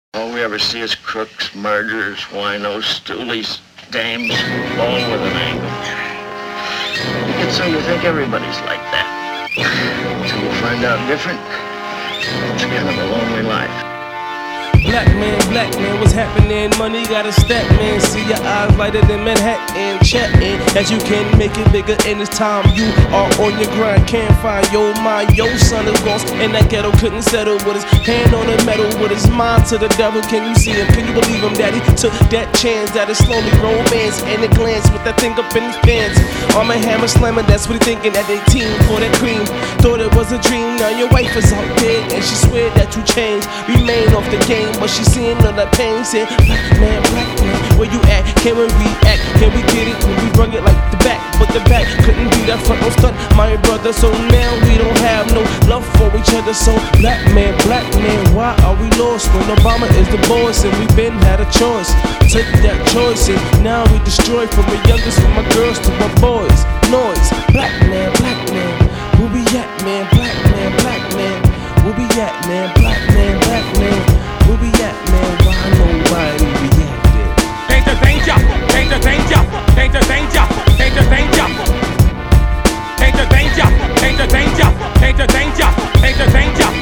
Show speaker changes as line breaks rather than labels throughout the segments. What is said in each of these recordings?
All we ever see is crooks, murderers, winos, stoolies, dames, all with an angle. You get so you think everybody's like that. Until you find out different, it's kind of a lonely life.
Black man, what's happening? Money got a stack, man. See your eyes lighter than Manhattan. Chatting as you can make it bigger in this time. You are on your grind, can't find your mind. Your son is lost in that ghetto, couldn't settle with his hand on the metal, with his mind to the devil. Can you see him? Can you believe him? Daddy took that chance, that is slowly romance. And a glance with that thing up in his pants. Arm and hammer slamming, that's what he thinking at 18 for that cream. Thought it was a dream, now your wife is out there and she swear that you changed. Remain off the game, but she seeing all that pain. Said, black man, where you at? Can we react? Can we get it? Can we run it like the back? But the back couldn't be that front, no stunt, my brother. So now we don't have no love for each other. So black man, why are we lost when Obama is the boss and we been had a choice? Took that choice and now we destroy, from the youngest, from my girls to my boys. Noise, black man, where we at, man? Black man, where we at, man? Black man, where we at, man? Why nobody reacted?
Danger, danger, danger, danger, danger, danger, danger, danger, danger, danger, danger, danger, danger, danger, danger, danger.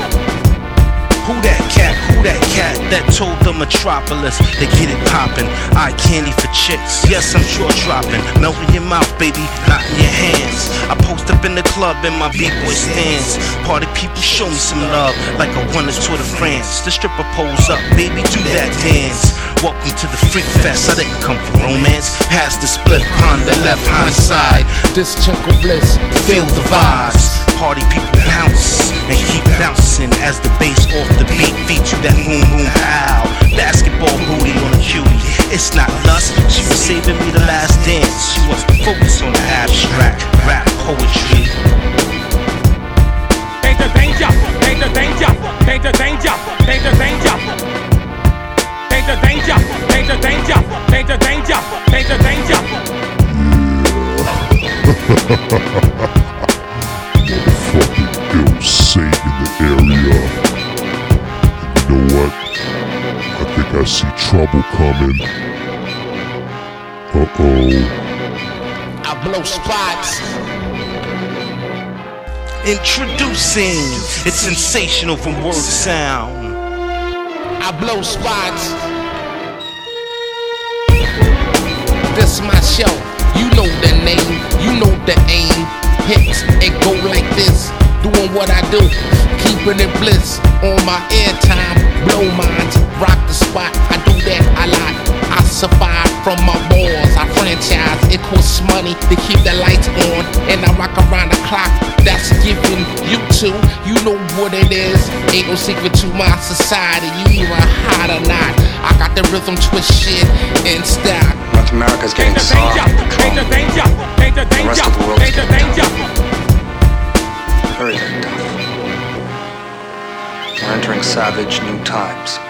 Who that cat? Who that cat that told the metropolis to get it poppin'? Eye candy for chicks, yes I'm sure dropping. Melt in your mouth, baby, not in your hands. I post up in the club in my B-boy stands. Party people show me some love, like a wonders Tour de France. The stripper pose up, baby, do that dance. Welcome to the Freak Fest, I didn't come for romance. Pass the split on the left-hand side. This chunk of bliss, feel the vibes. Party people bounce and keep bouncing as the bass off the beat feeds you that boom boom pow. Basketball booty on a cutie. It's not lust, she was saving me the last dance. She was focused on the abstract rap poetry.
Danger, danger, danger, danger, danger, danger, danger, danger, danger, danger, danger, danger, danger, danger, danger, danger.
Motherfucking ill Saint in the area. And you know what? I think I see trouble coming.
I blow spots. Introducing, it's sensational from word to sound. I blow spots. This my show. You know the name, you know the aim. Hits and go like this, doing what I do, keeping it bliss. On my airtime, blow minds, rock the spot. I do that a lot. I survive from my balls. I franchise, it costs money to keep the lights on, and I rock around the clock. That's giving you two, you know what it is. Ain't no secret to my society, you either hot or not. I got the rhythm twist shit in stock.
North America's getting soft.
Danger, danger, danger, danger,
The rest of the world's
danger,
getting
danger.
Very, very tough. We're entering savage new times.